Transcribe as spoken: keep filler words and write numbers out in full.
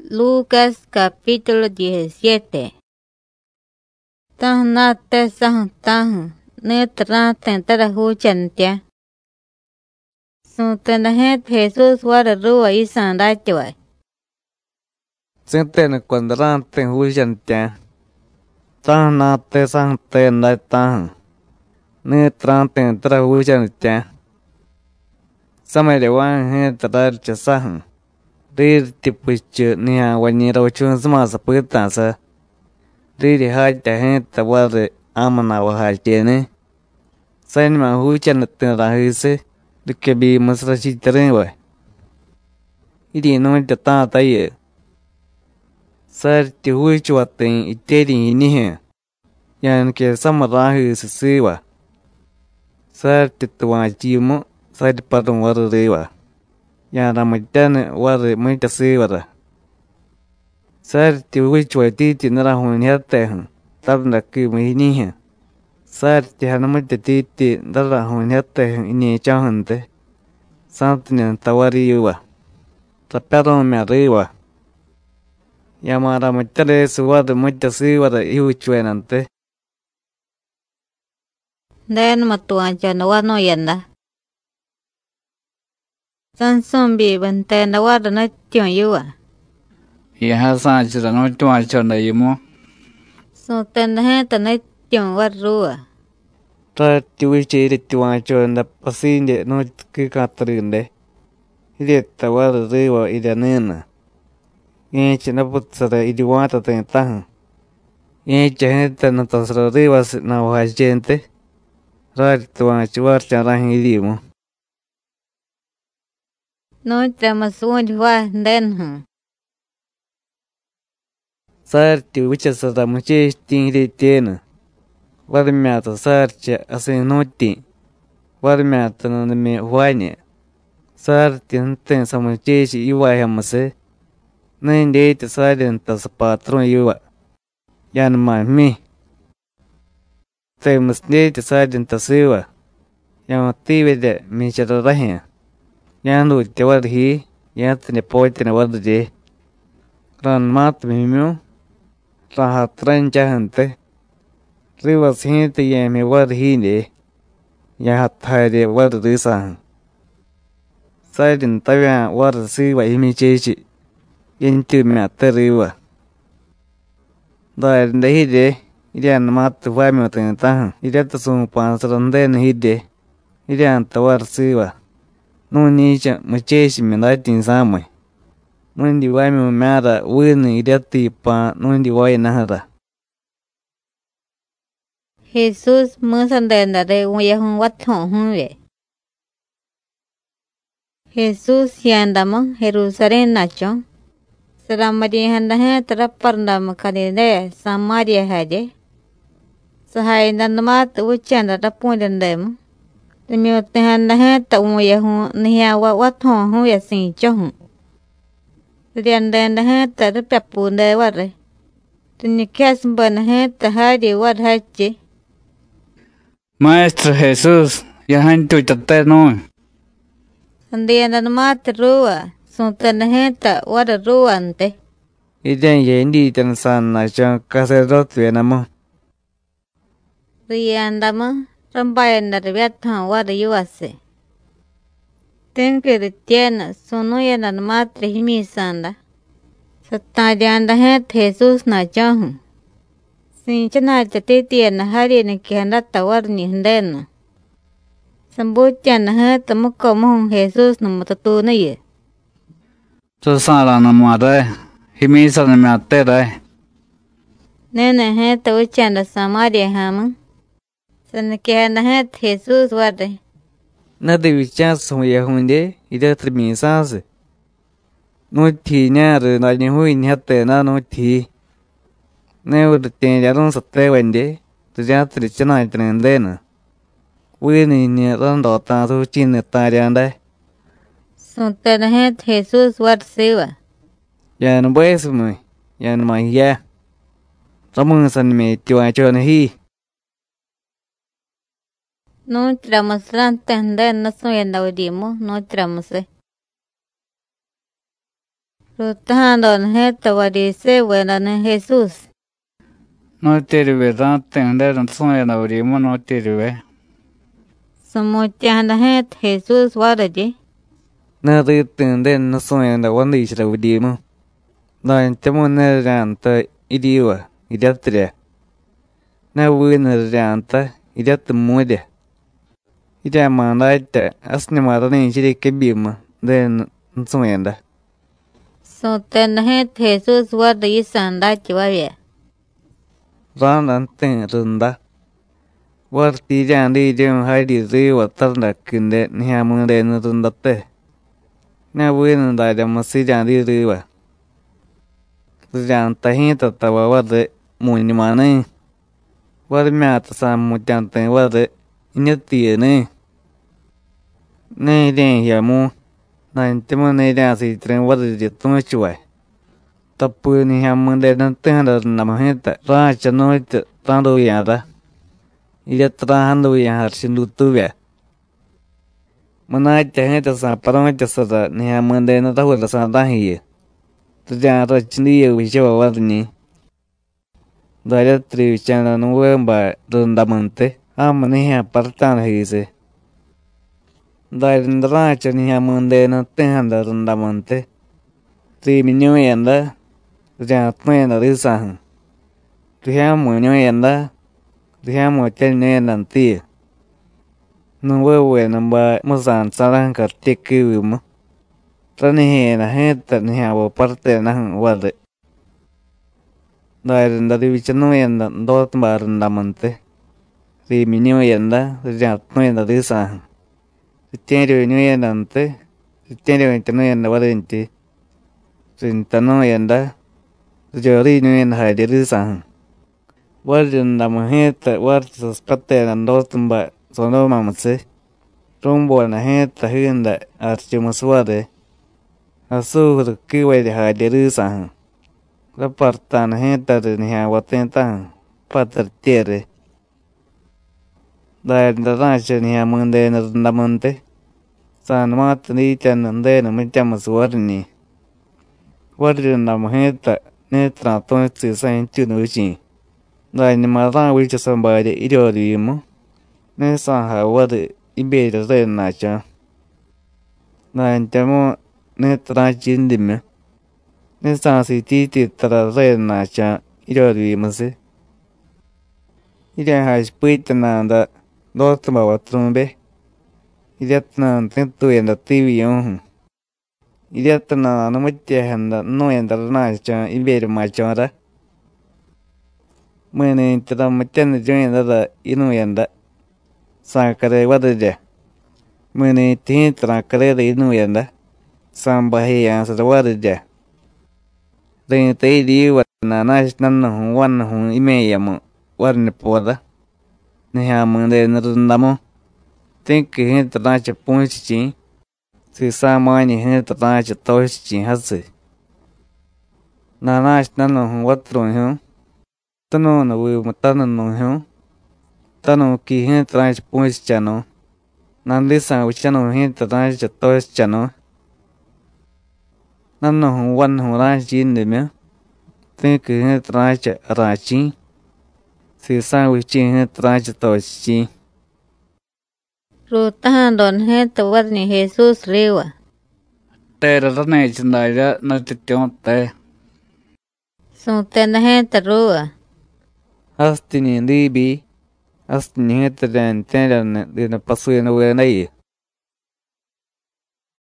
Lucas capítulo diecisiete. Tah na te sah tah ne tra tentara hu chantia. Su tena het Jesús wara rua isan rachwa. Senten cuando ran ten hu chantia. Tah na te sah ten na tah ne tra tentara hu chantia. Samay dewan he tara chasah. Rir tipuchu niya wanyira uchun sama sapita sa. Riri haja he tawari amana wahajene. Sain ma hu chantin rahise. Rikebi masra chitaren wa. Iri no jata taye. Sar ti hu chuaten iteri nihe. Yan ke samarahi sisiwa. Sar ti tuwa jimo. Sar padung waru rewa. Ya ramadane wari muita siwara. Sar ti wichwa titi nara hun yate hun. Tabna ki muhinihe. Sar ti hanamuita titi nara hun yate hun ini chahunte. Santini tawari yuwa. Taparon me arriba. Ya ma ramadane suwari muita siwara iuchwenante. Den matuan chana wano yanda. San sombi bante na wada na tiong yuwa. Iha sa chira no tuwa chona yimo. So tena heta na tiong warua. Ta tiwi chiri tiwa chona pasinde no kikatrinde. Ile tawara rewa ida nena. Yeche na putsara idiwata tentahan. Yeche heta na tasra rewa na wajente. Rari tiwa chiwar charahin idimo. No tramas wajwa den hun. Sar ti wicha sa muche tingri tena. Warmiata sar cha asen noti. Warmiata na me huane. Sar ti henten sa muche si iwa hamase. Nende ti saren ta sa patron iwa. Yan ma mi. Te musne ti saren ta siwa. Yan tiwe de mi chararahin. Yan lu ti warhi. Yan tine poite na warde. Ran mat mimyo. Raha trancha hante. Riva sinte yeme warhine. Yaha thayde warrisa. Saidin tawya warrisiwa imi chechi. Yentu miyate riva. Dair hide. Irian mat wami tentahan. Iriata sumpan saranden hide. Irian tawarrisiwa. Nunicha muchechi minatin samay. Nundi wami mara wini iriati pa nundi wai nahara. Jesús musandenda de uyahun wathon hunwe. Jesús yandamo Jerusalén nacho. Saramadi handa he taraparndam kadide Samaria haje. Sahai nandamat uchanda rapundendem. Temiote handa he ta uyahun nihawa wathon hunwe sin chohun. Riandenda he tarapapunde warre. Tunikas mbana he tahadi wadhache. Maestro Jesús, ya hantu tate no. Andiana mat rua, suntana heta wada ruante. Iden yendi tan san na chan kaserot venamo. Riandama, rambayana riviatan wada yuase. Tenke de tiena, sunuya mat rihimi-sanda. Satadianda het Jesús na chahun. Sinchana chatitiana hari ni kihandata warni hendena. Sambuchana het mukomuhun Jesús na matatuna ye. So sala na mare. Himisa na miatere. Nena het uchanda Samaria haman. Sana kihanda het Jesús warre. Nade vichas huyahunde. Ida trimisase. No ti nyare na ni hui ni hatte na no ti. Ne ur te yaron sa te wende. Tu ya tri chana trendena. Wini ni ran do ta su chin ta yanda. Suntana het Jesús war siwa. Yan pues mu. Yan ma ya. Ramun san me tiwa chona hi. No tramasran tenden na suyanda udimo. No tramase. Rồi ta đòn hết tàu đi xe về là nên Jesus. Nó tiri về ta tên đây là xong rồi nào đi mà nó tiri về. Xong cha đã hết Jesus vào rồi chứ. Nè thì tên đến nó xong rồi là vấn đề là đi mà. Rồi cho muốn nè rằng tới đi vào, đi tới. Nè vui nè rằng tới đi tới mua đi. Đi ra mà nói tới, asni mà nó nên chỉ cái bìm mà, đến xong rồi đó. So tên hết Jesus vào rồi sang đã chịu vậy. Rán đến tên rừng đó. Vợ tí rằng đi trong hai đi dưới và tất là kinh đệ nhà mừng đến rừng đất tê. Nè vui nè đại đàm mà xí rằng đi dưới và. Rằng ta hiện tại ta vào vợ đấy mùi như mà này. Vợ mẹ ta sang một chẳng tên vợ đấy nhất tiền này. Này đèn hiểu mù. Này chứ mà này đèn xí tên vợ đấy tung chuối. Tập bùi ní nhà mừng đến tên là nằm hết tại. Ra cho nó tăng đồ nhà đó. Ia terang tu yang harus lutu ya. Mana cahaya terasa parang terasa ni hamil dan tahu terasa tahi. Terjadi terjadi yang bisa bawa ni. Dari tri channel nuwe ba rendamente. Am ni ha partan hise. Dari ndra chani hamil dan tehan rendamente. Tri minyo yanda. Terjadi tuan dari sah. Tri hamil yanda. Dia mau cari nanti, nunggu we nambah musan salah kertik kirim, tani he na he tani he abo parte na wade, dari dari bicara yanda dot baran damante, di minyo yanda sejak no yanda di sah, setiap minyo yanda ante, setiap minyo yanda wade inti, sintano yanda, sejari minyo yanda hai di sah. Wajen nama heta warta spate na ndotumba sono mamse rumbo na heta hinda archuma swade asu kiwe de ha de rusa la parta na heta de ni ha watenta pater tiere da da rache ni ha munde na ndamante san mat ni chan nde na michama suwarni wajen nama heta ne tra to tsi san chunu chi. Đại nhưng mà ra với cho sân bay để ý đồ đi mà nên sang hà vợ để ý bê cho tên là cho đại cho mà nên tra chín đi mà nên sang sĩ tí thì tra tên là cho ý đồ đi mà sẽ ý đồ hay bít tên là đã đó tụi bảo tụi bé ý đồ là tên tụi là tivi không ý đồ là nó mới chơi hành là nói là nói cho ý bê mà cho đó. Mene tera macam join ada inu yanda sa kare wada je mene tin tera kare de inu yanda sam bahi yang sa wada je den te di wana na nan hu wan hu ime yamu warne poda ne ha mende nrandamo tin ke hin tera che pon chi si sa ma ni hin tera che to chi hase na na nan hu watro hu tano na we matana no ho tano ki he trans points chano nandi sa we chano he trans to chano nan no wan ho ra jin de me te ki he trans ra chi si sa we chi he trans to chi Rồi ta đòn hết tàu vật ni Jesus riu à. Tê ra này chân đại ra nó ti tiong tê. Xong tên hết tàu à. Astini libi astini he tren tren de na pasu na we na